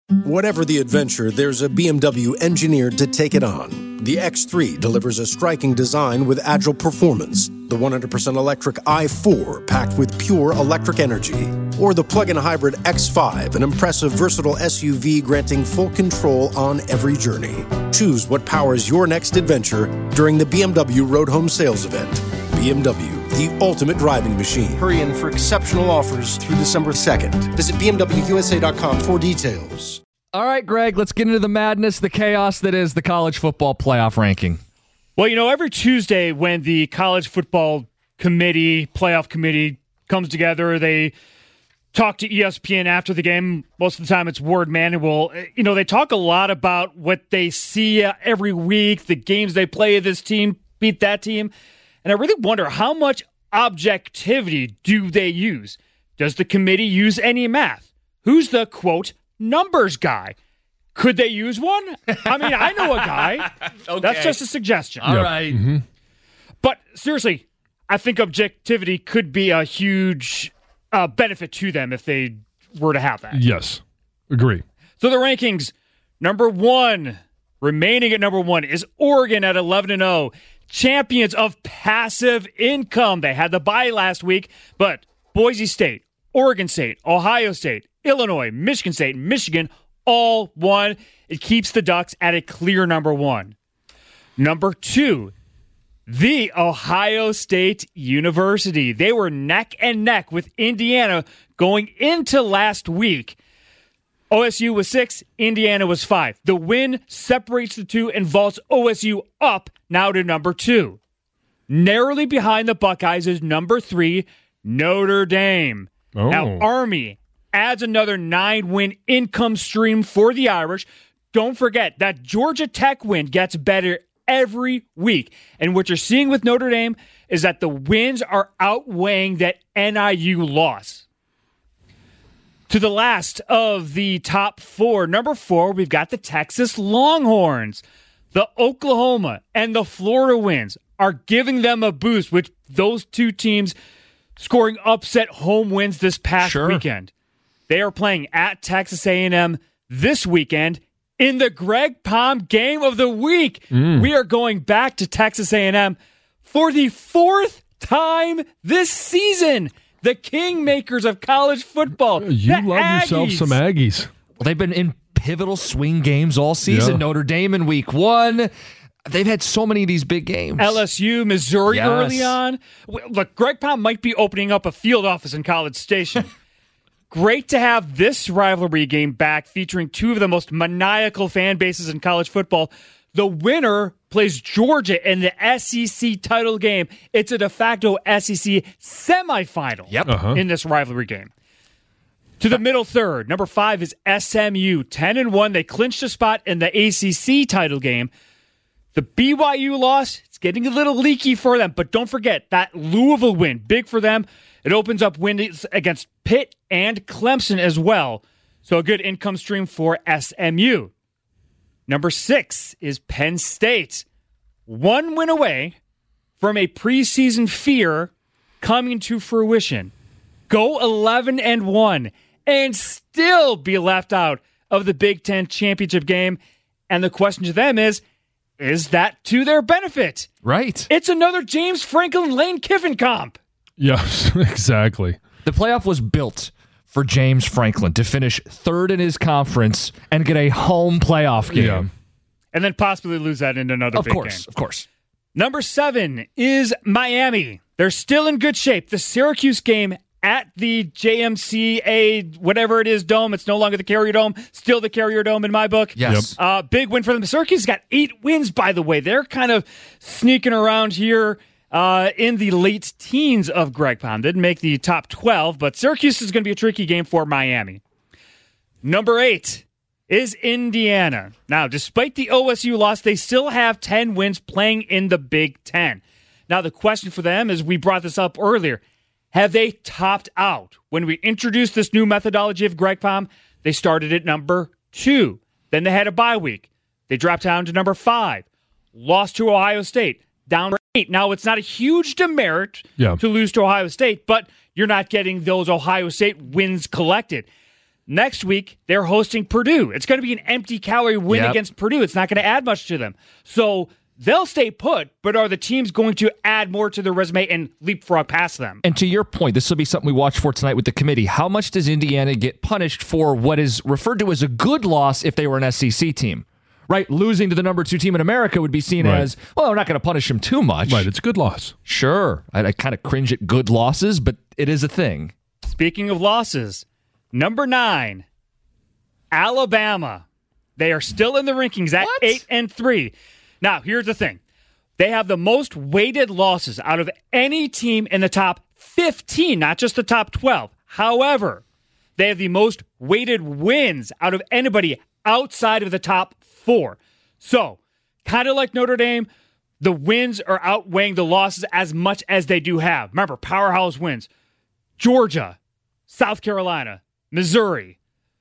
Whatever the adventure, there's a BMW engineered to take it on. The X3 delivers a striking design with agile performance. The 100% electric i4 packed with pure electric energy. Or the plug-in hybrid X5, an impressive versatile SUV granting full control on every journey. Choose what powers your next adventure during the BMW Road Home Sales Event. BMW, the ultimate driving machine. Hurry in for exceptional offers through December 2nd. Visit BMWUSA.com for details. All right, Greg, let's get into the madness, the chaos that is the college football playoff ranking. Well, every Tuesday when the college football playoff committee comes together, they talk to ESPN after the game. Most of the time it's Ward Manuel. They talk a lot about what they see every week, the games they play, this team beat that team. And I really wonder, how much objectivity do they use? Does the committee use any math? Who's the, quote, numbers guy? Could they use one? I mean, I know a guy. Okay. That's just a suggestion. All right. Mm-hmm. But seriously, I think objectivity could be a huge benefit to them if they were to have that. Yes. Agree. So the rankings, remaining at number one is Oregon at 11-0. Champions of passive income. They had the bye last week, but Boise State, Oregon State, Ohio State, Illinois, Michigan State, Michigan all won. It keeps the Ducks at a clear number one. Number two, The Ohio State University. They were neck and neck with Indiana going into last week. OSU was 6, Indiana was 5. The win separates the two and vaults OSU up now to number 2. Narrowly behind the Buckeyes is number 3, Notre Dame. Oh. Now, Army adds another 9-win income stream for the Irish. Don't forget that Georgia Tech win gets better every week. And what you're seeing with Notre Dame is that the wins are outweighing that NIU loss. To the last of the top 4, number 4, we've got the Texas Longhorns. The Oklahoma and the Florida wins are giving them a boost, with those two teams scoring upset home wins this past weekend. They are playing at Texas A&M this weekend in the Greg Palm Game of the Week. We are going back to Texas A&M for the 4th time this season. The kingmakers of college football. You love yourself some Aggies. Well, they've been in pivotal swing games all season. Yeah. Notre Dame in week 1. They've had so many of these big games. LSU, Missouri early on. Look, Greg Palm might be opening up a field office in College Station. Great to have this rivalry game back, featuring two of the most maniacal fan bases in college football. The winner plays Georgia in the SEC title game. It's a de facto SEC semifinal in this rivalry game. To the middle third, number 5 is SMU. 10-1. They clinched a spot in the ACC title game. The BYU loss, it's getting a little leaky for them, but don't forget that Louisville win, big for them. It opens up wins against Pitt and Clemson as well. So a good income stream for SMU. Number 6 is Penn State. 1 win away from a preseason fear coming to fruition. Go 11-1 and still be left out of the Big Ten championship game. And the question to them is that to their benefit? Right. It's another James Franklin Lane Kiffin comp. Yes, exactly. The playoff was built for James Franklin to finish 3rd in his conference and get a home playoff game. Yeah. And then possibly lose that in another big game. Of course. Number 7 is Miami. They're still in good shape. The Syracuse game at the JMCA, whatever it is, Dome. It's no longer the Carrier Dome. Still the Carrier Dome in my book. Yes. Big win for them. Syracuse got 8 wins, by the way. They're kind of sneaking around here in the late teens of Greg Palm. Didn't make the top 12, but Syracuse is going to be a tricky game for Miami. Number 8 is Indiana. Now, despite the OSU loss, they still have 10 wins playing in the Big Ten. Now, the question for them is, we brought this up earlier, have they topped out? When we introduced this new methodology of Greg Palm, they started at number 2. Then they had a bye week. They dropped down to number 5. Lost to Ohio State. Down to 8. Now, it's not a huge demerit to lose to Ohio State, but you're not getting those Ohio State wins collected. next week, they're hosting Purdue. It's going to be an empty calorie win against Purdue. It's not going to add much to them. So they'll stay put, but are the teams going to add more to their resume and leapfrog past them? And to your point, this will be something we watch for tonight with the committee. How much does Indiana get punished for what is referred to as a good loss if they were an SEC team? Right? Losing to the number 2 team in America would be seen as, well, we're not going to punish them too much. Right, it's a good loss. Sure. I kind of cringe at good losses, but it is a thing. Speaking of losses, number 9, Alabama. They are still in the rankings at 8-3. Now, here's the thing. They have the most weighted losses out of any team in the top 15, not just the top 12. However, they have the most weighted wins out of anybody outside of the top 4. So, kind of like Notre Dame, the wins are outweighing the losses as much as they do have. Remember, powerhouse wins. Georgia, South Carolina, Missouri.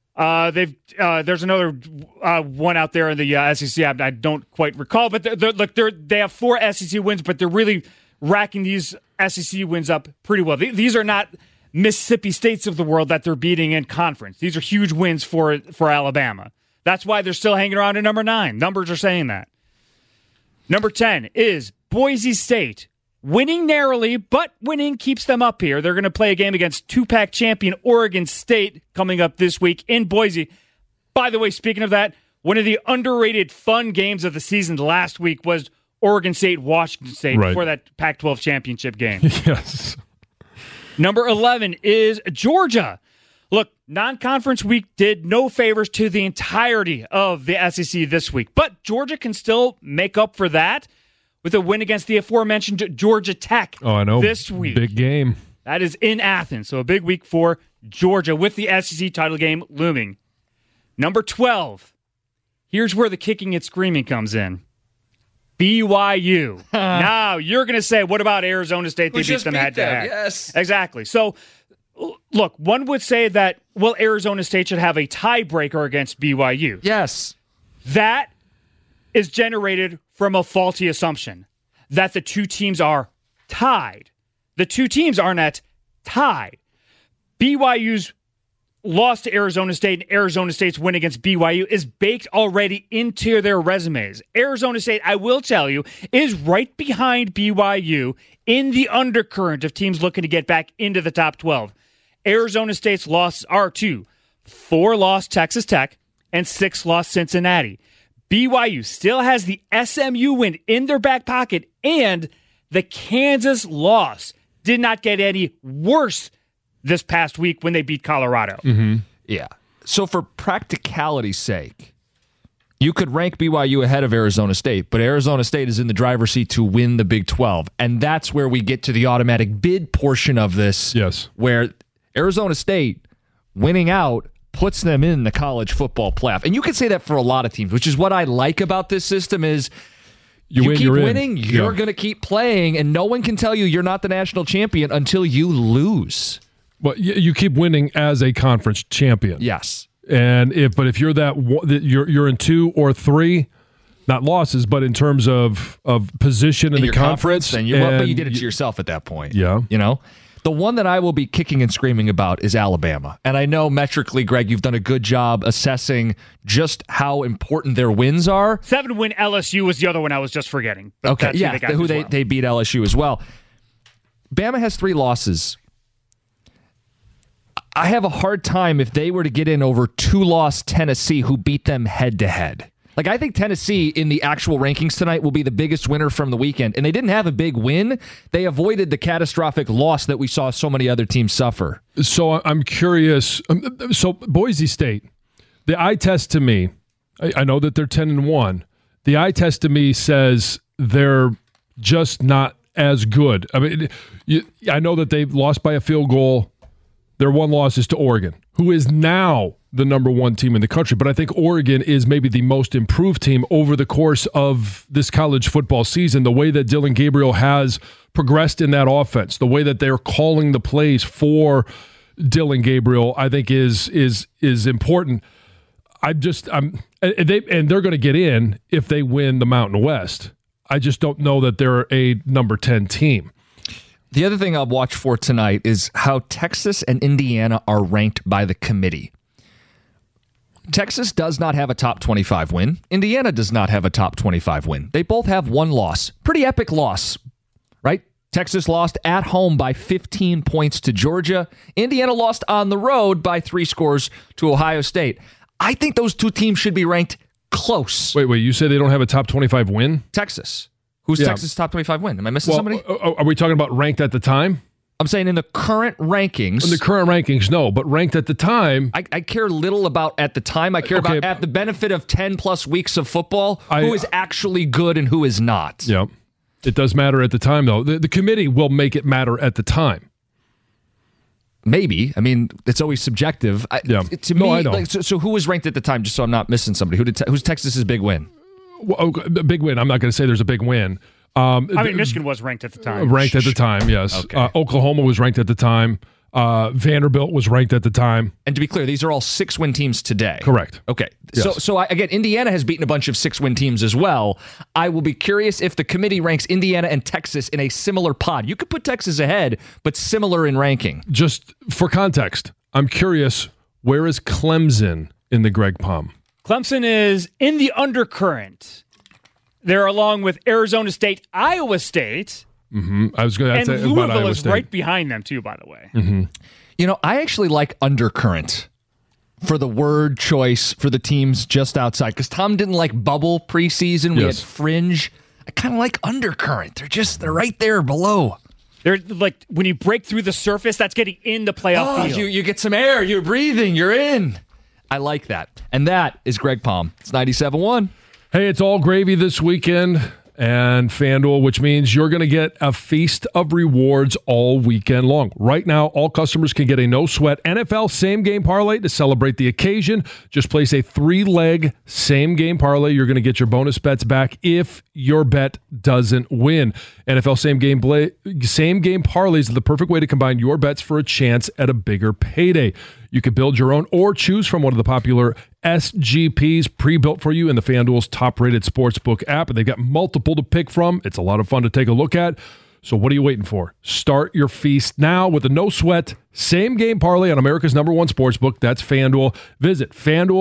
There's another one out there in the SEC. I don't quite recall, but they have 4 SEC wins, but they're really racking these SEC wins up pretty well. These are not Mississippi States of the world that they're beating in conference. These are huge wins for Alabama. That's why they're still hanging around at number 9. Numbers are saying that. Number 10 is Boise State. Winning narrowly, but winning keeps them up here. They're going to play a game against 2-pack champion Oregon State coming up this week in Boise. By the way, speaking of that, one of the underrated fun games of the season last week was Oregon State-Washington State before that Pac-12 championship game. Yes. Number 11 is Georgia. Look, non-conference week did no favors to the entirety of the SEC this week, but Georgia can still make up for that with a win against the aforementioned Georgia Tech this week. Big game. That is in Athens, so a big week for Georgia with the SEC title game looming. Number 12. Here's where the kicking and screaming comes in. BYU. Now, you're going to say, what about Arizona State? They beat them head-to-head. Yes. Exactly. So, look, one would say that, well, Arizona State should have a tiebreaker against BYU. Yes. That is generated from a faulty assumption that the two teams are tied. The two teams are not tied. BYU's loss to Arizona State and Arizona State's win against BYU is baked already into their resumes. Arizona State, I will tell you, is right behind BYU in the undercurrent of teams looking to get back into the top 12. Arizona State's losses are to 4-loss Texas Tech and 6-loss Cincinnati. BYU still has the SMU win in their back pocket, and the Kansas loss did not get any worse this past week when they beat Colorado. Mm-hmm. Yeah. So for practicality's sake, you could rank BYU ahead of Arizona State, but Arizona State is in the driver's seat to win the Big 12, and that's where we get to the automatic bid portion of this, where Arizona State winning out puts them in the college football playoff. And you can say that for a lot of teams, which is what I like about this system is you keep winning, you're going to keep playing, and no one can tell you you're not the national champion until you lose. Well, you keep winning as a conference champion. Yes. And if you're you're in 2 or 3, not losses, but in terms of position in the conference, then but you did it to yourself at that point. Yeah. You know? The one that I will be kicking and screaming about is Alabama. And I know metrically, Greg, you've done a good job assessing just how important their wins are. 7-win LSU was the other one I was just forgetting. Okay, yeah, they beat LSU as well. Bama has 3 losses. I have a hard time if they were to get in over 2-loss Tennessee, who beat them head-to-head. Like, I think Tennessee in the actual rankings tonight will be the biggest winner from the weekend. And they didn't have a big win. They avoided the catastrophic loss that we saw so many other teams suffer. So I'm curious. So Boise State, the eye test to me, I know that they're 10-1. The eye test to me says they're just not as good. I mean, I know that they've lost by a field goal. Their one loss is to Oregon, who is now the number 1 team in the country. But I think Oregon is maybe the most improved team over the course of this college football season. The way that Dillon Gabriel has progressed in that offense, the way that they're calling the plays for Dillon Gabriel, I think is important. And they're going to get in if they win the Mountain West. I just don't know that they're a number 10 team. The other thing I'll watch for tonight is how Texas and Indiana are ranked by the committee. Texas does not have a top 25 win. Indiana does not have a top 25 win. They both have one loss. Pretty epic loss, right? Texas lost at home by 15 points to Georgia. Indiana lost on the road by 3 scores to Ohio State. I think those two teams should be ranked close. Wait, you say they don't have a top 25 win? Texas. Who's Texas' top 25 win? Am I missing somebody? Are we talking about ranked at the time? I'm saying in the current rankings. In the current rankings, no. But ranked at the time. I care little about at the time. I care about at the benefit of 10-plus weeks of football, who is actually good and who is not. Yeah. It does matter at the time, though. The committee will make it matter at the time. Maybe. I mean, it's always subjective. To me, I know. So who was ranked at the time, just so I'm not missing somebody? Who's Texas's big win? Well, big win. I'm not going to say there's a big win. Michigan was ranked at the time. Ranked at the time, yes. Okay. Oklahoma was ranked at the time. Vanderbilt was ranked at the time. And to be clear, these are all 6-win teams today. Correct. Okay. Yes. So again, Indiana has beaten a bunch of 6-win teams as well. I will be curious if the committee ranks Indiana and Texas in a similar pod. You could put Texas ahead, but similar in ranking. Just for context, I'm curious, where is Clemson in the Greg Palm? Clemson is in the undercurrent. They're along with Arizona State, Iowa State. Mm-hmm. I was going to say Louisville about Iowa is State. right behind them, too, by the way. Mm-hmm. I actually like undercurrent for the word choice for the teams just outside. Because Tom didn't like bubble preseason. We had fringe. I kind of like undercurrent. They're right there below. They're like when you break through the surface, that's getting in the playoff field. You get some air. You're breathing. You're in. I like that. And that is Greg Palm. It's 97.1. Hey, it's all gravy this weekend and FanDuel, which means you're going to get a feast of rewards all weekend long. Right now, all customers can get a no-sweat NFL same-game parlay to celebrate the occasion. Just place a 3-leg same-game parlay. You're going to get your bonus bets back if your bet doesn't win. NFL same-game parlays are the perfect way to combine your bets for a chance at a bigger payday. You can build your own or choose from one of the popular SGPs pre-built for you in the FanDuel's top-rated sportsbook app. And they've got multiple to pick from. It's a lot of fun to take a look at. So what are you waiting for? Start your feast now with a no-sweat same-game parlay on America's #1 sportsbook. That's FanDuel. Visit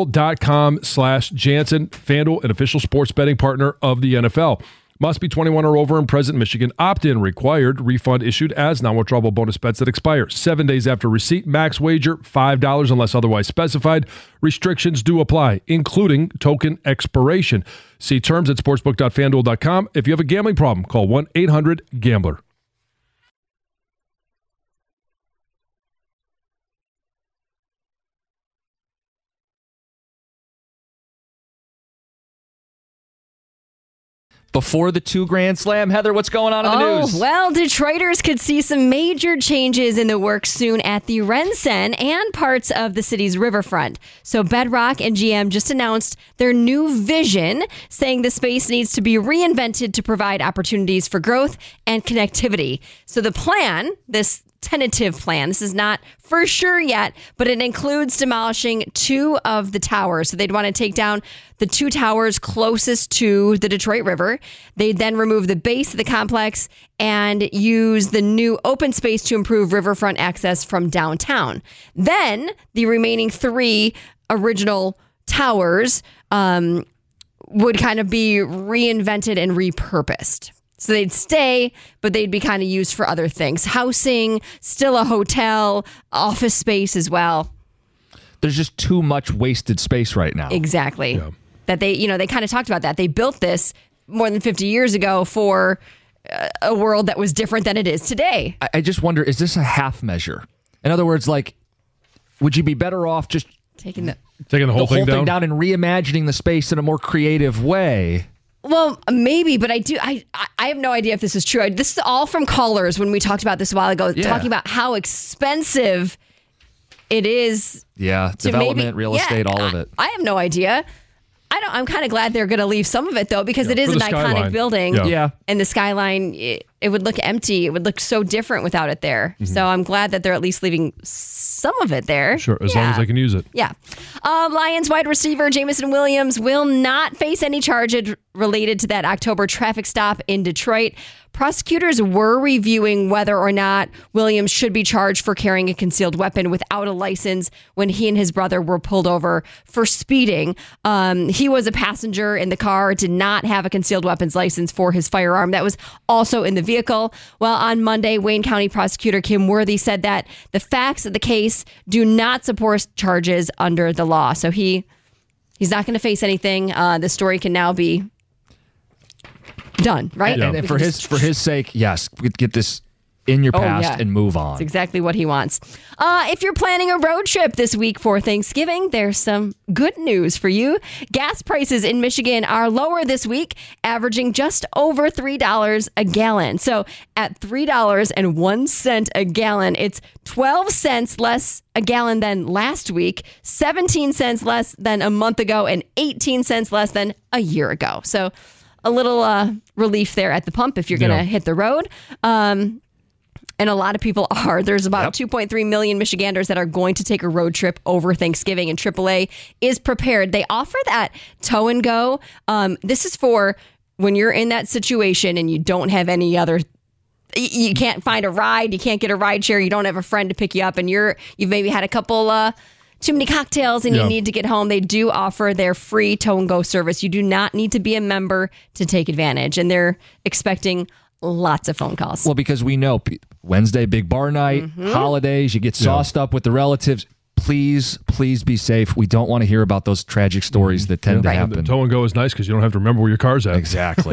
FanDuel.com/Jansen. FanDuel, an official sports betting partner of the NFL. Must be 21 or over and present in Michigan. Opt-in required. Refund issued as non-withdrawable bonus bets that expire 7 days after receipt. Max wager $5 unless otherwise specified. Restrictions do apply, including token expiration. See terms at sportsbook.fanduel.com. If you have a gambling problem, call 1-800-GAMBLER. Before the 2 Grand Slam, Heather, what's going on in the news? Well, Detroiters could see some major changes in the works soon at the RenCen and parts of the city's riverfront. So Bedrock and GM just announced their new vision, saying the space needs to be reinvented to provide opportunities for growth and connectivity. So the plan, this tentative plan, this is not for sure yet, but it includes demolishing 2 of the towers. So they'd want to take down the 2 towers closest to the Detroit River. They'd then remove the base of the complex and use the new open space to improve riverfront access from downtown. Then the remaining 3 original towers would kind of be reinvented and repurposed. So they'd stay, but they'd be kind of used for other things. Housing, still a hotel, office space as well. There's just too much wasted space right now. Exactly. Yeah. That they kind of talked about that. They built this more than 50 years ago for a world that was different than it is today. I just wonder, is this a half measure? In other words, would you be better off just taking the whole thing down and reimagining the space in a more creative way? Well, maybe, but I have no idea if this is true. This is all from callers when we talked about this a while ago, talking about how expensive it is. Yeah, development, real estate, all of it. I have no idea. I'm kind of glad they're going to leave some of it, though, because it is an iconic building. Yeah. And the skyline, it would look empty. It would look so different without it there. So I'm glad that they're at least leaving some of it there. Sure, as long as they can use it. Yeah. Lions wide receiver Jameson Williams will not face any charges related to that October traffic stop in Detroit. Prosecutors were reviewing whether or not Williams should be charged for carrying a concealed weapon without a license when he and his brother were pulled over for speeding. He was a passenger in the car, did not have a concealed weapons license for his firearm. That was also in the vehicle. Well, on Monday, Wayne County Prosecutor Kim Worthy said that the facts of the case do not support charges under the law. So he's not going to face anything. The story can now be done, right? And for his sake, yes, get this in your past and move on. That's exactly what he wants. If you're planning a road trip this week for Thanksgiving, there's some good news for you. Gas prices in Michigan are lower this week, averaging just over $3 a gallon. So at $3.01 a gallon, it's 12 cents less a gallon than last week, 17 cents less than a month ago, and 18 cents less than a year ago. So a little relief there at the pump if you're going to hit the road. And a lot of people are. There's about 2.3 million Michiganders that are going to take a road trip over Thanksgiving, and AAA is prepared. They offer that tow and go. This is for when you're in that situation and you don't have any other, you can't find a ride, you can't get a ride share, you don't have a friend to pick you up, and you've maybe had a couple too many cocktails and you need to get home. They do offer their free tow and go service. You do not need to be a member to take advantage, and they're expecting lots of phone calls. Well, because we know Wednesday, big bar night, holidays, you get sauced up with the relatives. Please be safe. We don't want to hear about those tragic stories that tend to happen. The tow and go is nice because you don't have to remember where your car's at. Exactly.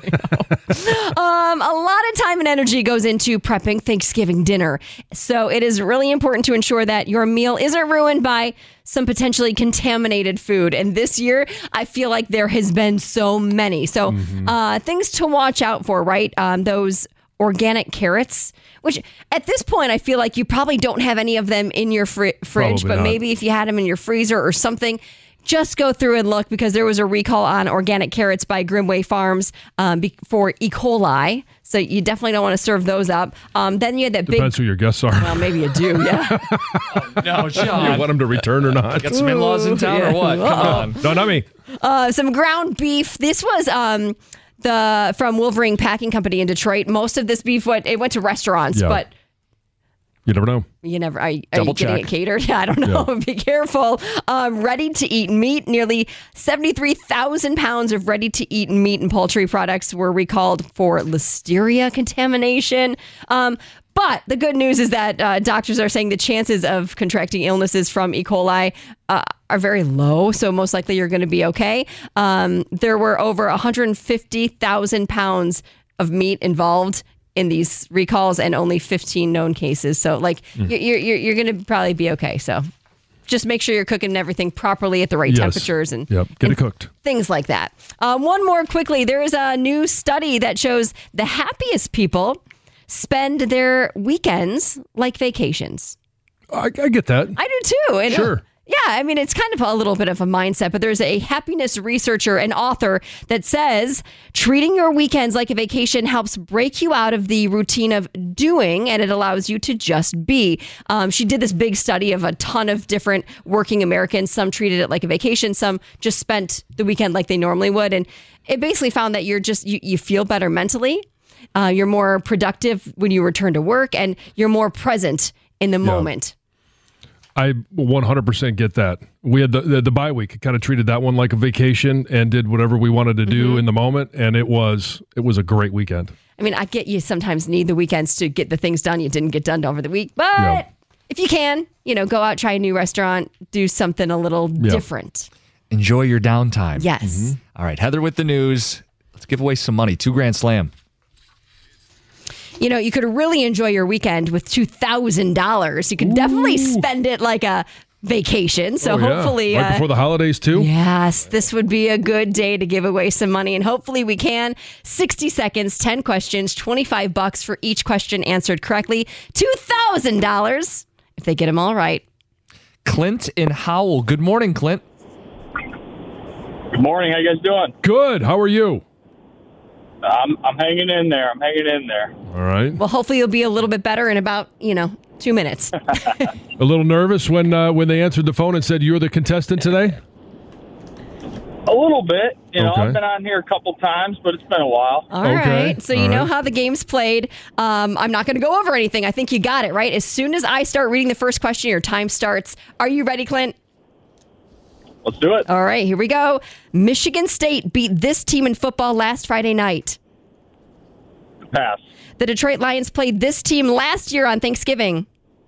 A lot of time and energy goes into prepping Thanksgiving dinner. So it is really important to ensure that your meal isn't ruined by some potentially contaminated food. And this year, I feel like there has been so many. So things to watch out for, right? Those organic carrots, which at this point, I feel like you probably don't have any of them in your fridge, but maybe if you had them in your freezer or something, just go through and look, because there was a recall on organic carrots by Grimway Farms for E. coli. So you definitely don't want to serve those up. Then you had that Depends who your guests are. Well, maybe you do, yeah. No, John. You want them to return or not? Got some in-laws in town or what? Come on. No, not me. Some ground beef. This was from Wolverine Packing Company in Detroit. Most of this beef went to restaurants, but you never know. You never. Are you getting it catered? I don't know. Yeah. Be careful. Ready-to-eat meat. Nearly 73,000 pounds of ready-to-eat meat and poultry products were recalled for listeria contamination. But the good news is that doctors are saying the chances of contracting illnesses from E. coli are very low. So most likely you're going to be okay. There were over 150,000 pounds of meat involved in these recalls and only 15 known cases. So you're going to probably be okay. So just make sure you're cooking everything properly at the right temperatures and get it cooked. Things like that. One more quickly. There is a new study that shows the happiest people spend their weekends like vacations. I get that. I do too. And, sure. Yeah, I mean, it's kind of a little bit of a mindset, but there's a happiness researcher and author that says treating your weekends like a vacation helps break you out of the routine of doing, and it allows you to just be. She did this big study of a ton of different working Americans. Some treated it like a vacation. Some just spent the weekend like they normally would. And it basically found that you feel better mentally. You're more productive when you return to work, and you're more present in the moment. I 100% get that. We had the bye week, kind of treated that one like a vacation and did whatever we wanted to do in the moment, and it was a great weekend. I mean, I get you sometimes need the weekends to get the things done you didn't get done over the week, but if you can, go out, try a new restaurant, do something a little different. Enjoy your downtime. Yes. All right, Heather with the news. Let's give away some money. $2 Grand Slam. You could really enjoy your weekend with $2,000. You could definitely spend it like a vacation. So hopefully... Right before the holidays, too? Yes, this would be a good day to give away some money. And hopefully we can. 60 seconds, 10 questions, $25 for each question answered correctly. $2,000 if they get them all right. Clint in Howell. Good morning, Clint. Good morning. How you guys doing? Good. How are you? I'm hanging in there. All right. Well, hopefully you'll be a little bit better in about 2 minutes. A little nervous when they answered the phone and said you're the contestant today? A little bit. Okay. I've been on here a couple times, but it's been a while. All Okay. right. So you All know right. how the game's played. I'm not going to go over anything. I think you got it, right? As soon as I start reading the first question, your time starts. Are you ready, Clint? Let's do it. All right, here we go. Michigan State beat this team in football last Friday night. Pass. The Detroit Lions played this team last year on Thanksgiving.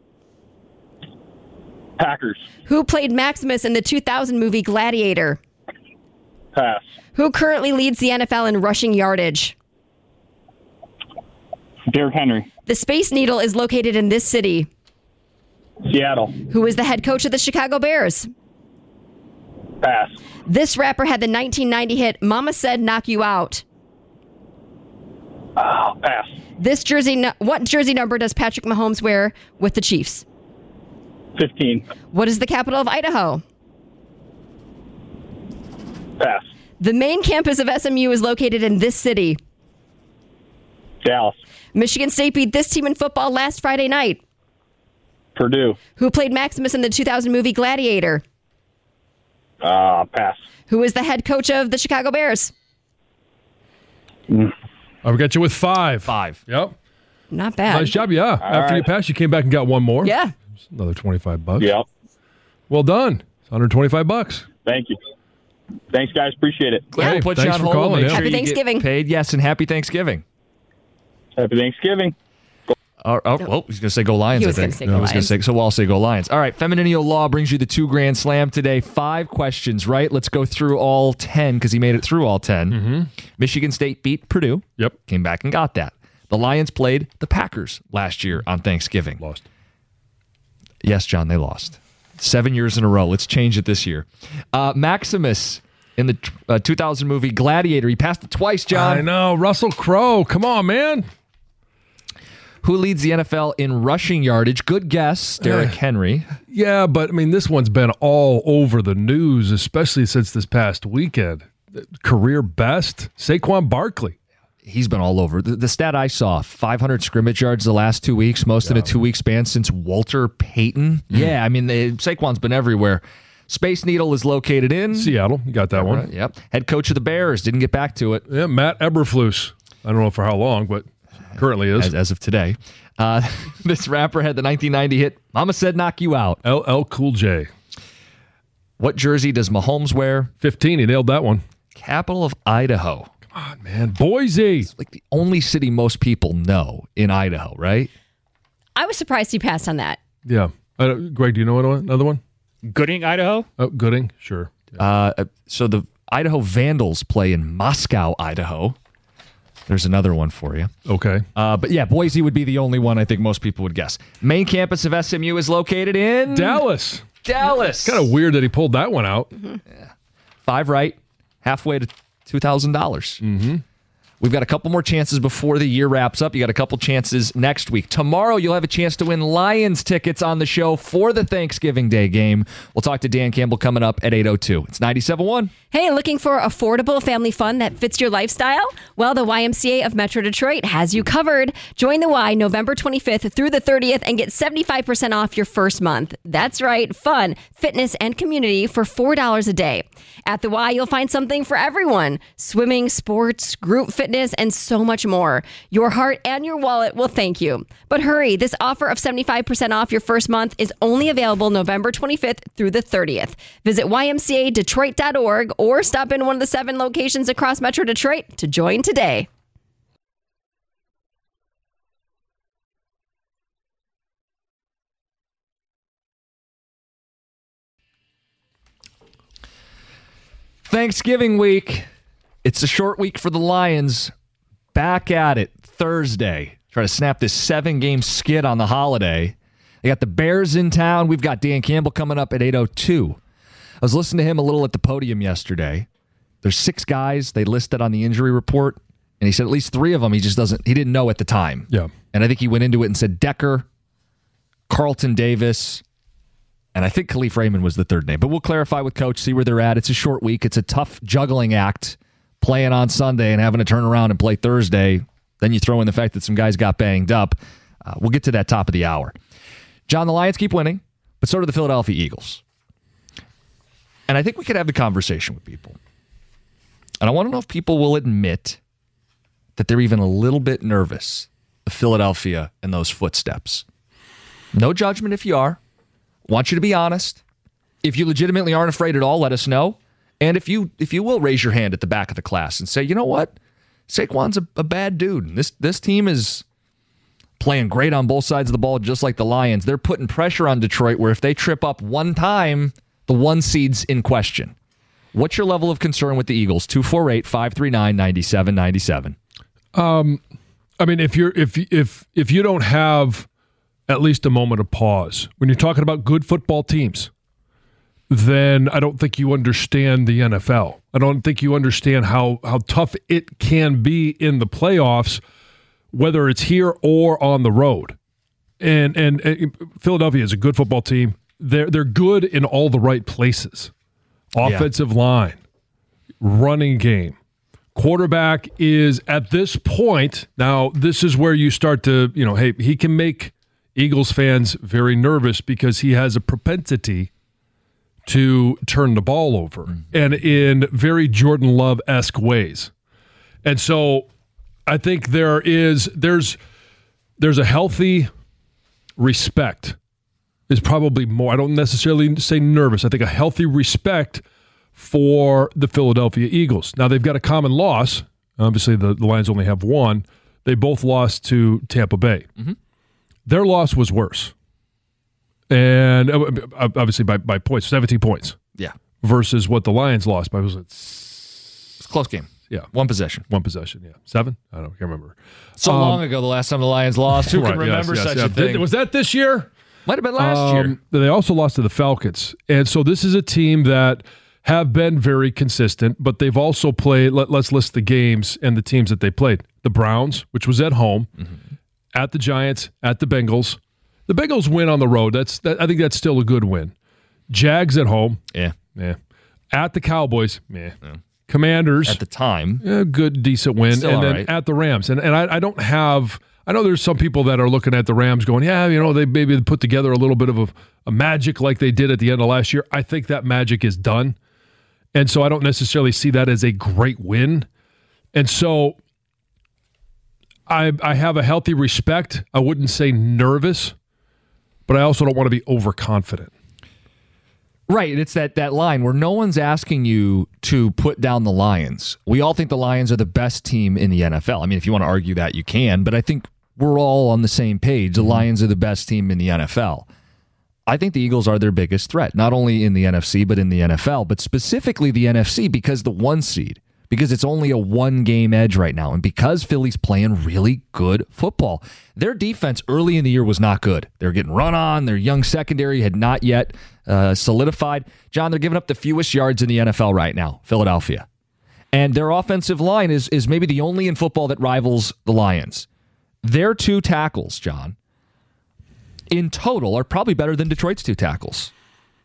Packers. Who played Maximus in the 2000 movie Gladiator? Pass. Who currently leads the NFL in rushing yardage? Derrick Henry. The Space Needle is located in this city. Seattle. Who is the head coach of the Chicago Bears? Pass. This rapper had the 1990 hit Mama Said Knock You Out. Pass. What jersey number does Patrick Mahomes wear with the Chiefs? 15. What is the capital of Idaho? Pass. The main campus of SMU is located in this city. Dallas. Michigan State beat this team in football last Friday night. Purdue. Who played Maximus in the 2000 movie Gladiator? Pass. Who is the head coach of the Chicago Bears? I've got you with 5. 5. Yep. Not bad. Nice job, yeah. After you passed, you came back and got one more. Yeah. Another $25. Yep. Well done. It's $125. Thank you. Thanks, guys. Appreciate it. Yeah. We'll put you Thanks on for hold. calling, Make yeah. sure Happy you get Thanksgiving. paid. Yes, and happy Thanksgiving. Happy Thanksgiving. He's going to say go Lions, He was I gonna think. say go I was going to Lions. say, so we'll all say go Lions. All right, Femininio Law brings you the 2 Grand Slam today. 5 questions, right? Let's go through all 10 because he made it through all 10. Mm-hmm. Michigan State beat Purdue. Yep. Came back and got that. The Lions played the Packers last year on Thanksgiving. Lost. Yes, John, they lost. 7 years in a row. Let's change it this year. Maximus in the 2000 movie Gladiator. He passed it twice, John. I know. Russell Crowe. Come on, man. Who leads the NFL in rushing yardage? Good guess, Derrick Henry. Yeah, but I mean, this one's been all over the news, especially since this past weekend. Career best, Saquon Barkley. He's been all over. The stat I saw, 500 scrimmage yards the last 2 weeks, most in a 2-week span since Walter Payton. Yeah, I mean, Saquon's been everywhere. Space Needle is located in Seattle. You got that one. Yep. Head coach of the Bears. Didn't get back to it. Yeah, Matt Eberflus. I don't know for how long, but currently is. As of today. This rapper had the 1990 hit Mama Said Knock You Out. LL Cool J. What jersey does Mahomes wear? 15. He nailed that one. Capital of Idaho. Come on, man. Boise. Like the only city most people know in Idaho, right? I was surprised he passed on that. Yeah. Greg, do you know another one? Gooding, Idaho. Oh, Gooding. Sure. So the Idaho Vandals play in Moscow, Idaho. There's another one for you. Okay. But yeah, Boise would be the only one I think most people would guess. Main campus of SMU is located in Dallas. Dallas. Kind of weird that he pulled that one out. 5 right, halfway to $2,000. Mm-hmm. We've got a couple more chances before the year wraps up. You got a couple chances next week. Tomorrow, you'll have a chance to win Lions tickets on the show for the Thanksgiving Day game. We'll talk to Dan Campbell coming up at 8:02. It's 97.1. Hey, looking for affordable family fun that fits your lifestyle? Well, the YMCA of Metro Detroit has you covered. Join the Y November 25th through the 30th and get 75% off your first month. That's right, fun, fitness, and community for $4 a day. At the Y, you'll find something for everyone. Swimming, sports, group fitness, and so much more. Your heart and your wallet will thank you. But hurry, this offer of 75% off your first month is only available November 25th through the 30th. Visit ymcadetroit.org or stop in one of the 7 locations across Metro Detroit to join today. Thanksgiving week. It's a short week for the Lions. Back at it Thursday. Try to snap this 7-game skid on the holiday. They got the Bears in town. We've got Dan Campbell coming up at 8:02. I was listening to him a little at the podium yesterday. There's 6 guys they listed on the injury report, and he said at least 3 of them he didn't know at the time. Yeah. And I think he went into it and said Decker, Carlton Davis, and I think Khalif Raymond was the third name. But we'll clarify with Coach, see where they're at. It's a short week. It's a tough juggling act. playing on Sunday and having to turn around and play Thursday. Then you throw in the fact that some guys got banged up. We'll get to that top of the hour. John, the Lions keep winning, but so do the Philadelphia Eagles. And I think we could have the conversation with people. And I want to know if people will admit that they're even a little bit nervous of Philadelphia and those footsteps. No judgment if you are. Want you to be honest. If you legitimately aren't afraid at all, let us know. And if you will, raise your hand at the back of the class and say, you know what? Saquon's a bad dude. And this team is playing great on both sides of the ball, just like the Lions. They're putting pressure on Detroit where if they trip up one time, the one seed's in question. What's your level of concern with the Eagles? 248-539-9797. I mean, if you don't have at least a moment of pause when you're talking about good football teams, then I don't think you understand the NFL. I don't think you understand how tough it can be in the playoffs, whether it's here or on the road. And Philadelphia is a good football team. They're good in all the right places. Offensive line, running game. Quarterback is at this point, now this is where you start to, hey, he can make Eagles fans very nervous because he has a propensity to turn the ball over and in very Jordan Love-esque ways. And so I think there's a healthy respect is probably more. I don't necessarily say nervous. I think a healthy respect for the Philadelphia Eagles. Now, they've got a common loss. Obviously, the Lions only have one. They both lost to Tampa Bay. Mm-hmm. Their loss was worse. And obviously by points, 17 points. Yeah. Versus what the Lions lost by, was it? It's a close game. Yeah. One possession, yeah. 7? I can't remember. So long ago, the last time the Lions lost. Who can remember such a thing? Was that this year? Might have been last year. They also lost to the Falcons. And so this is a team that have been very consistent, but they've also played, let's list the games and the teams that they played. The Browns, which was at home, at the Giants, at the Bengals. The Bengals win on the road. I think that's still a good win. Jags at home. Yeah. At the Cowboys. Yeah. Commanders. At the time. Good, decent win. Still and then right. At the Rams. And I don't have... I know there's some people that are looking at the Rams going, they maybe put together a little bit of a magic like they did at the end of last year. I think that magic is done. And so I don't necessarily see that as a great win. And so I have a healthy respect. I wouldn't say nervous, but I also don't want to be overconfident. Right. It's that line where no one's asking you to put down the Lions. We all think the Lions are the best team in the NFL. I mean, if you want to argue that, you can, but I think we're all on the same page. The Lions are the best team in the NFL. I think the Eagles are their biggest threat, not only in the NFC, but in the NFL, but specifically the NFC because the 1 seed, because it's only a 1-game edge right now, and because Philly's playing really good football. Their defense early in the year was not good. They were getting run on. Their young secondary had not yet solidified. John, they're giving up the fewest yards in the NFL right now, Philadelphia. And their offensive line is maybe the only in football that rivals the Lions. Their 2 tackles, John, in total are probably better than Detroit's 2 tackles.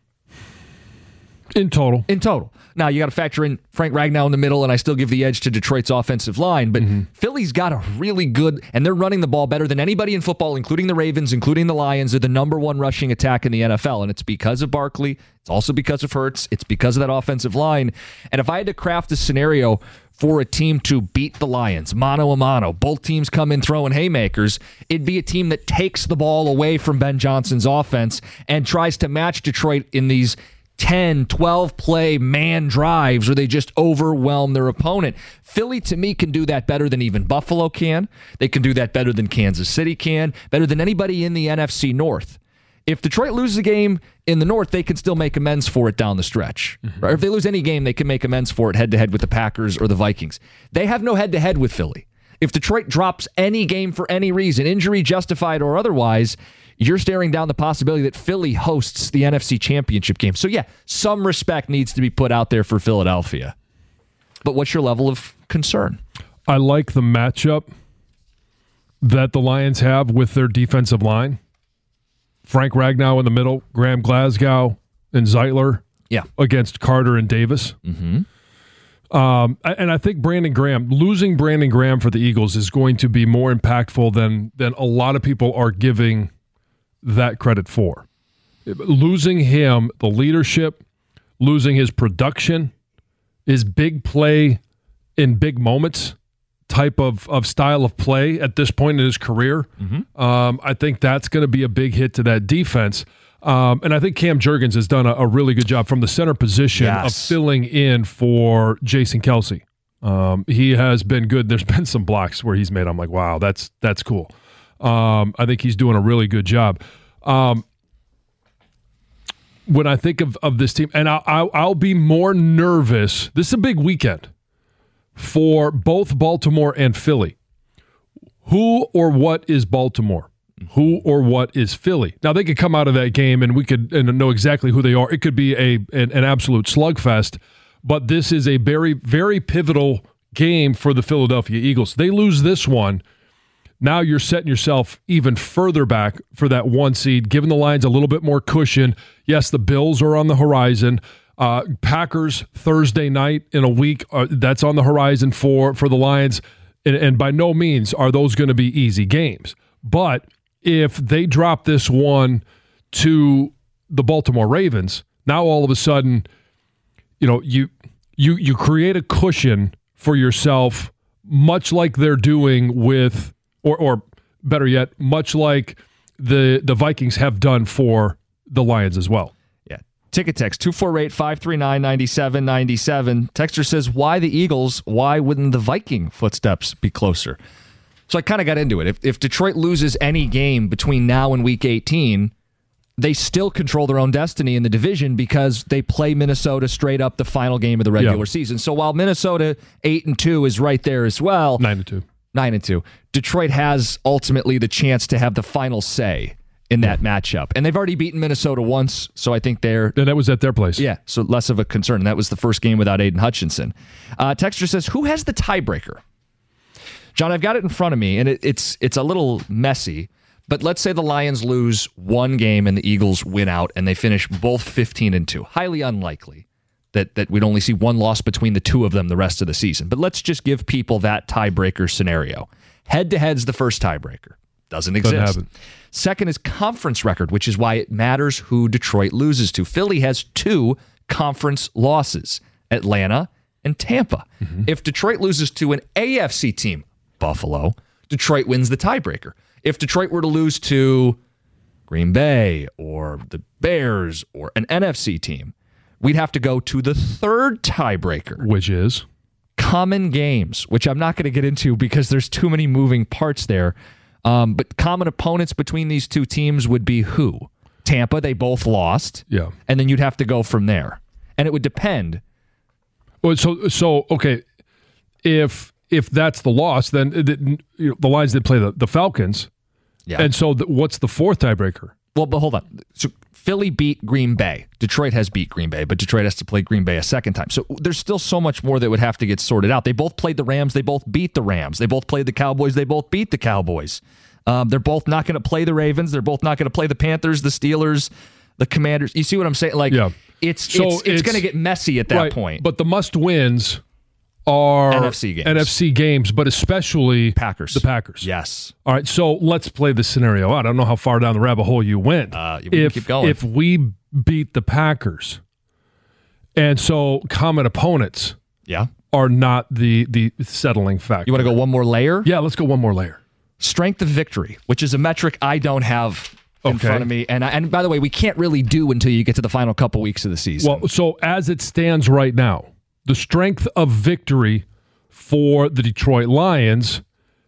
In total. Now, you got to factor in Frank Ragnow in the middle, and I still give the edge to Detroit's offensive line, but Philly's got a really good, and they're running the ball better than anybody in football, including the Ravens, including the Lions. They're the number 1 rushing attack in the NFL, and it's because of Barkley. It's also because of Hurts. It's because of that offensive line. And if I had to craft a scenario for a team to beat the Lions, mano a mano, both teams come in throwing haymakers, it'd be a team that takes the ball away from Ben Johnson's offense and tries to match Detroit in these 10, 12-play man drives where they just overwhelm their opponent. Philly, to me, can do that better than even Buffalo can. They can do that better than Kansas City can, better than anybody in the NFC North. If Detroit loses a game in the North, they can still make amends for it down the stretch. Right? If they lose any game, they can make amends for it head-to-head with the Packers or the Vikings. They have no head-to-head with Philly. If Detroit drops any game for any reason, injury justified or otherwise, you're staring down the possibility that Philly hosts the NFC Championship game. So, yeah, some respect needs to be put out there for Philadelphia. But what's your level of concern? I like the matchup that the Lions have with their defensive line. Frank Ragnow in the middle, Graham Glasgow and Zeitler against Carter and Davis. And I think losing Brandon Graham for the Eagles is going to be more impactful than a lot of people are giving that credit for. Losing him, the leadership, losing his production, his big play in big moments type of style of play at this point in his career, I think that's going to be a big hit to that defense. And I think Cam Jurgens has done a really good job from the center position of filling in for Jason Kelce. He has been good. There's been some blocks where he's made. I'm like, wow, that's cool. I think he's doing a really good job. When I think of this team, and I'll be more nervous. This is a big weekend for both Baltimore and Philly. Who or what is Baltimore? Who or what is Philly? Now, they could come out of that game and we could know exactly who they are. It could be an absolute slugfest, but this is a very, very pivotal game for the Philadelphia Eagles. They lose this one. Now you're setting yourself even further back for that 1 seed, giving the Lions a little bit more cushion. Yes, the Bills are on the horizon. Packers Thursday night in a week, that's on the horizon for the Lions. And by no means are those going to be easy games. But if they drop this one to the Baltimore Ravens, now all of a sudden, you create a cushion for yourself, much like they're doing with, or better yet, much like the Vikings have done for the Lions as well. Yeah. Ticket text 248-539-9797. Texter says, why the Eagles? Why wouldn't the Viking footsteps be closer? So I kind of got into it. If Detroit loses any game between now and Week 18, they still control their own destiny in the division because they play Minnesota straight up the final game of the regular season. So while Minnesota 8-2 is right there as well, 9-2, Detroit has ultimately the chance to have the final say in that matchup. And they've already beaten Minnesota once, so I think they're... And that was at their place. Yeah, so less of a concern. That was the first game without Aiden Hutchinson. Texter says, who has the tiebreaker? John, I've got it in front of me, and it's a little messy, but let's say the Lions lose one game and the Eagles win out, and they finish both 15-2. Highly unlikely that we'd only see one loss between the two of them the rest of the season. But let's just give people that tiebreaker scenario. Head-to-head's the first tiebreaker. Doesn't exist. Second is conference record, which is why it matters who Detroit loses to. Philly has 2 conference losses, Atlanta and Tampa. If Detroit loses to an AFC team, Buffalo, Detroit wins the tiebreaker. If Detroit were to lose to Green Bay or the Bears or an NFC team, we'd have to go to the third tiebreaker. Which is? Common games, which I'm not going to get into because there's too many moving parts there. But common opponents between these two teams would be who? Tampa, they both lost. Yeah. And then you'd have to go from there. And it would depend. Well, so okay, if that's the loss, then the Lions did play the Falcons. Yeah. And so what's the fourth tiebreaker? Well, but hold on. So Philly beat Green Bay. Detroit has beat Green Bay, but Detroit has to play Green Bay a second time. So there's still so much more that would have to get sorted out. They both played the Rams. They both beat the Rams. They both played the Cowboys. They both beat the Cowboys. They're both not going to play the Ravens. They're both not going to play the Panthers, the Steelers, the Commanders. You see what I'm saying? Like, yeah. It's going to get messy at that point. But the must-wins are NFC games, but especially the Packers. Yes. All right, so let's play the scenario out. I don't know how far down the rabbit hole you went. Keep going. If we beat the Packers, and so common opponents are not the settling factor. You want to go one more layer? Yeah, let's go one more layer. Strength of victory, which is a metric I don't have in front of me. And by the way, we can't really do until you get to the final couple weeks of the season. Well, so as it stands right now, the strength of victory for the Detroit Lions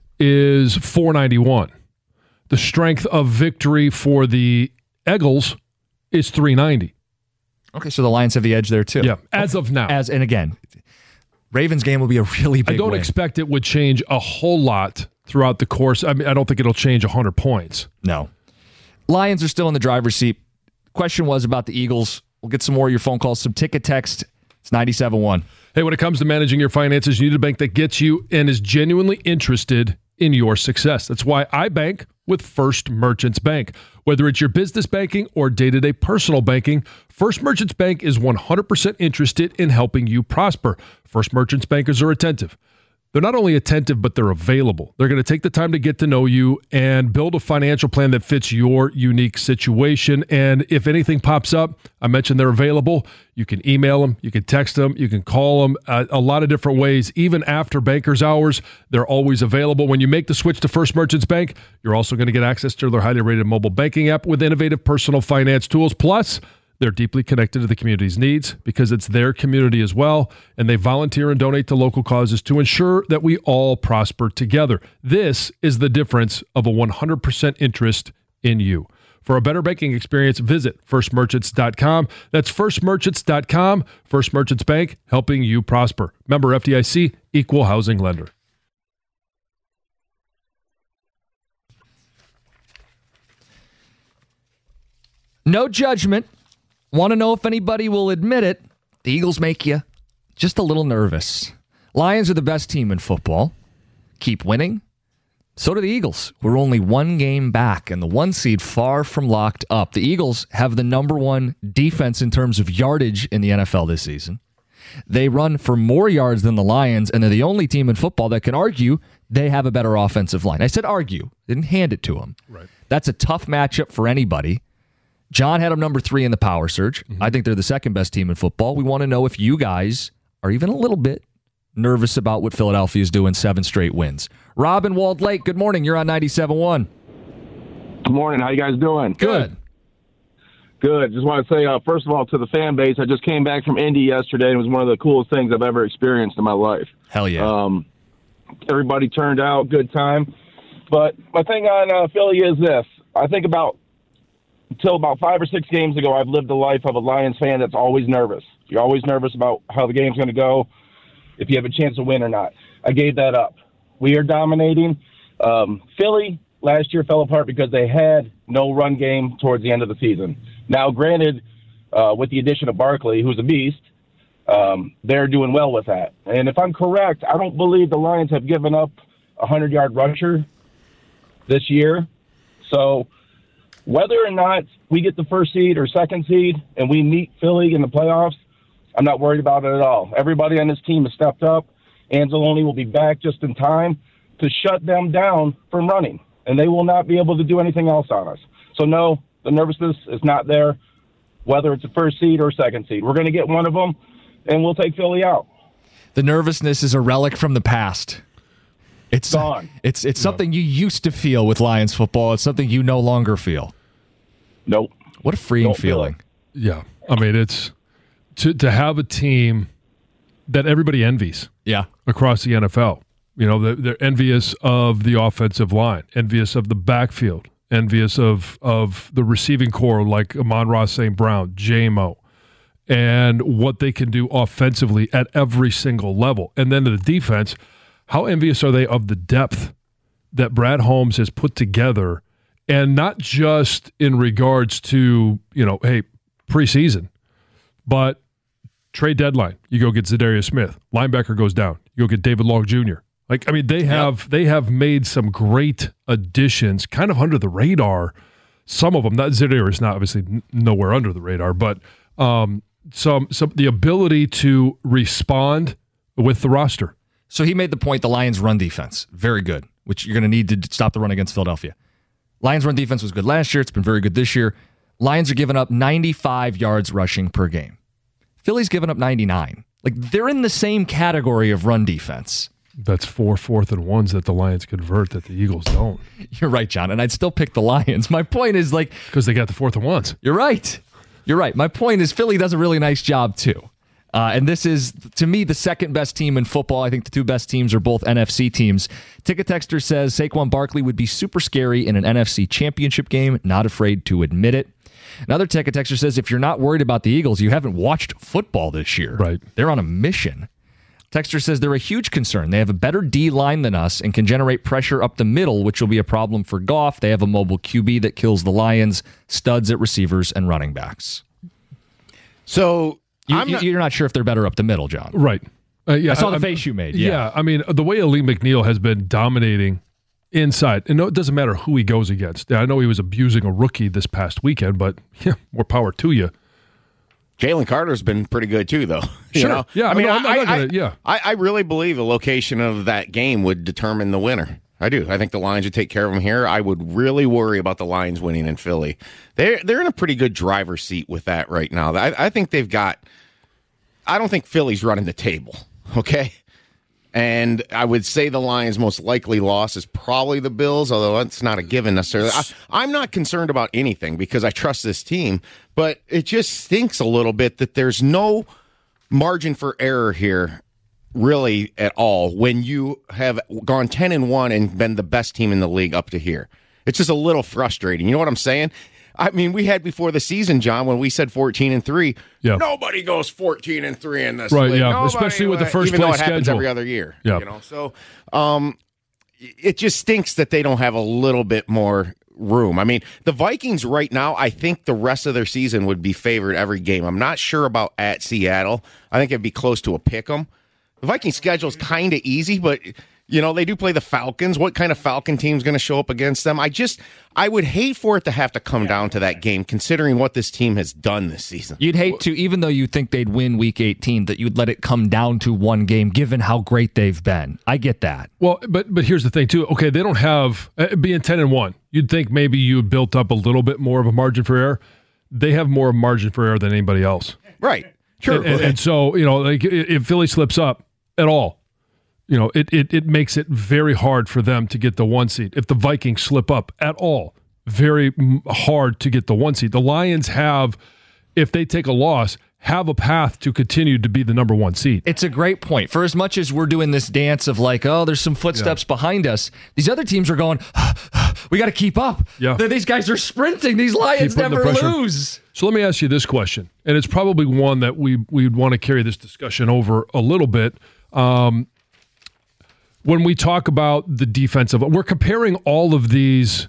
is 491. The strength of victory for the Eagles is 390. Okay, so the Lions have the edge there too. Yeah, as of now. And again, Ravens game will be a really big I don't win. expect it would change a whole lot throughout the course. I mean, I don't think it'll change 100 points. No. Lions are still in the driver's seat. Question was about the Eagles. We'll get some more of your phone calls, some ticket text. It's 97.1. Hey, when it comes to managing your finances, you need a bank that gets you and is genuinely interested in your success. That's why I bank with First Merchants Bank. Whether it's your business banking or day-to-day personal banking, First Merchants Bank is 100% interested in helping you prosper. First Merchants bankers are attentive. They're not only attentive, but they're available. They're going to take the time to get to know you and build a financial plan that fits your unique situation. And if anything pops up, I mentioned they're available. You can email them, you can text them, you can call them, a lot of different ways. Even after banker's hours, they're always available. When you make the switch to First Merchants Bank, you're also going to get access to their highly rated mobile banking app with innovative personal finance tools. Plus, they're deeply connected to the community's needs because it's their community as well, and they volunteer and donate to local causes to ensure that we all prosper together. This is the difference of a 100% interest in you. For a better banking experience, visit firstmerchants.com. That's firstmerchants.com. First Merchants Bank, helping you prosper. Member FDIC, equal housing lender. No judgment. Want to know if anybody will admit it? The Eagles make you just a little nervous. Lions are the best team in football. Keep winning. So do the Eagles. We're only one game back and the 1 seed far from locked up. The Eagles have the number 1 defense in terms of yardage in the NFL this season. They run for more yards than the Lions, and they're the only team in football that can argue they have a better offensive line. I said argue. Didn't hand it to them. Right. That's a tough matchup for anybody. John had them number 3 in the Power Surge. I think they're the second best team in football. We want to know if you guys are even a little bit nervous about what Philadelphia is doing, 7 straight wins. Rob in Walled Lake, good morning. You're on 97.1. Good morning. How you guys doing? Good. Good. Just want to say, first of all, to the fan base, I just came back from Indy yesterday, and it was one of the coolest things I've ever experienced in my life. Hell yeah. Everybody turned out, good time. But my thing on Philly is this. I think until about 5 or 6 games ago, I've lived the life of a Lions fan that's always nervous. You're always nervous about how the game's going to go, if you have a chance to win or not. I gave that up. We are dominating. Philly last year fell apart because they had no run game towards the end of the season. Now, granted, with the addition of Barkley, who's a beast, they're doing well with that. And if I'm correct, I don't believe the Lions have given up a 100-yard rusher this year. So whether or not we get the 1st seed or 2nd seed and we meet Philly in the playoffs, I'm not worried about it at all. Everybody on this team has stepped up. Anzalone will be back just in time to shut them down from running, and they will not be able to do anything else on us. So, no, the nervousness is not there, whether it's a 1st seed or 2nd seed. We're going to get one of them, and we'll take Philly out. The nervousness is a relic from the past. It's gone. It's something you used to feel with Lions football. It's something you no longer feel. Nope. What a freeing feeling. Yeah. I mean, it's to have a team that everybody envies across the NFL. You know, they're envious of the offensive line, envious of the backfield, envious of the receiving core like Amon-Ra St. Brown, J-Mo, and what they can do offensively at every single level. And then the defense, how envious are they of the depth that Brad Holmes has put together, and not just in regards to, preseason, but trade deadline. You go get Zadarius Smith. Linebacker goes down. You go get David Long Jr. They have made some great additions, kind of under the radar. Some of them, not Zadarius, not obviously nowhere under the radar, but some the ability to respond with the roster. So he made the point the Lions' run defense, very good, which you're going to need to stop the run against Philadelphia. Lions' run defense was good last year. It's been very good this year. Lions are giving up 95 yards rushing per game. Philly's giving up 99. They're in the same category of run defense. That's 4 4th and 1s that the Lions convert that the Eagles don't. You're right, John, and I'd still pick the Lions. My point is because they got the 4th and 1s. You're right. My point is Philly does a really nice job too. And this is, to me, the second best team in football. I think the 2 best teams are both NFC teams. Ticket Texter says Saquon Barkley would be super scary in an NFC championship game. Not afraid to admit it. Another Ticket Texter says if you're not worried about the Eagles, you haven't watched football this year. Right. They're on a mission. Texter says they're a huge concern. They have a better D-line than us and can generate pressure up the middle, which will be a problem for Goff. They have a mobile QB that kills the Lions, studs at receivers and running backs. So you're not sure if they're better up the middle, John. Right. I saw the face you made. Yeah. I mean, the way Ali McNeil has been dominating inside. And no, it doesn't matter who he goes against. I know he was abusing a rookie this past weekend, but yeah, more power to you. Jalen Carter's been pretty good too, though. Sure. You know? Yeah. I mean, I'm I really believe the location of that game would determine the winner. I do. I think the Lions would take care of them here. I would really worry about the Lions winning in Philly. They're in a pretty good driver's seat with that right now. I think they've got. I don't think Philly's running the table. Okay. And I would say the Lions' most likely loss is probably the Bills, although it's not a given necessarily. I'm not concerned about anything because I trust this team, but it just stinks a little bit that there's no margin for error here really at all when you have gone 10-1 and been the best team in the league up to here. It's just a little frustrating. You know what I'm saying? I mean, we had before the season, John, when we said 14-3. Yeah. Nobody goes 14-3 in this right, league. yeah, Nobody, especially with the first even place though it happens schedule. every other year. Yeah. You know, so it just stinks that they don't have a little bit more room. I mean, the Vikings right now, I think the rest of their season would be favored every game. I'm not sure about at Seattle. I think it'd be close to a pick 'em. The Vikings schedule is kind of easy, but you know, they do play the Falcons. What kind of Falcon team is going to show up against them? I would hate for it to have to come down to that game, considering what this team has done this season. You'd hate to, even though you think they'd win Week 18, that you'd let it come down to one game, given how great they've been. I get that. Well, but here's the thing, too. Okay, they don't have, being 10-1, you'd think maybe you built up a little bit more of a margin for error. They have more margin for error than anybody else. Right. Sure. And so, you know, like if Philly slips up at all, you know, it makes it very hard for them to get the 1 seed. If the Vikings slip up at all, very hard to get the 1 seed. The Lions have, if they take a loss, have a path to continue to be the number 1 seed. It's a great point. For as much as we're doing this dance of like, oh, there's some footsteps behind us, these other teams are going, we got to keep up. Yeah. These guys are sprinting. These Lions never lose. So let me ask you this question, and it's probably one that we'd want to carry this discussion over a little bit. When we talk about the defensive, we're comparing all of these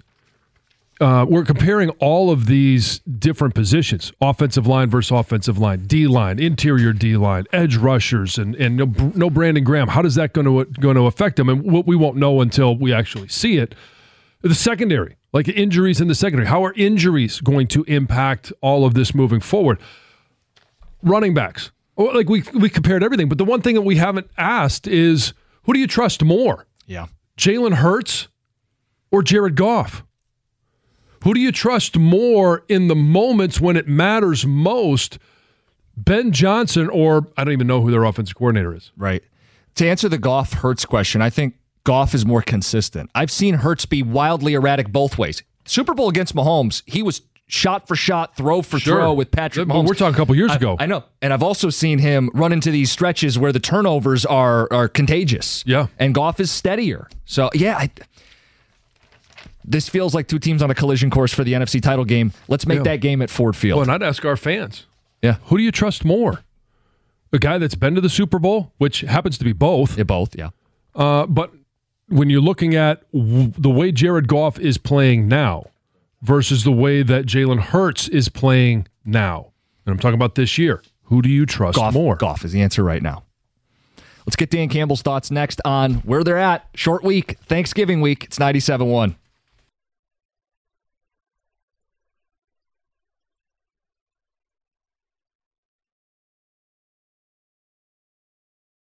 different positions: offensive line versus offensive line, D line, interior D line, edge rushers, and no Brandon Graham. How does that going to affect them? And what we won't know until we actually see it. The secondary, like injuries in the secondary, how are injuries going to impact all of this moving forward? Running backs, like we compared everything, but the one thing that we haven't asked is, who do you trust more? Yeah. Jalen Hurts or Jared Goff? Who do you trust more in the moments when it matters most? Ben Johnson or I don't even know who their offensive coordinator is. Right. To answer the Goff-Hurts question, I think Goff is more consistent. I've seen Hurts be wildly erratic both ways. Super Bowl against Mahomes, he was shot for shot, throw for throw with Patrick Mahomes. We're talking a couple years ago. I know. And I've also seen him run into these stretches where the turnovers are contagious. Yeah. And Goff is steadier. So, yeah, this feels like two teams on a collision course for the NFC title game. Let's make that game at Ford Field. Well, and I'd ask our fans. Yeah. Who do you trust more? A guy that's been to the Super Bowl, which happens to be both. Yeah, both, yeah. But when you're looking at the way Jared Goff is playing now versus the way that Jalen Hurts is playing now, and I'm talking about this year, who do you trust more? Goff is the answer right now. Let's get Dan Campbell's thoughts next on where they're at. Short week, Thanksgiving week. It's 97.1.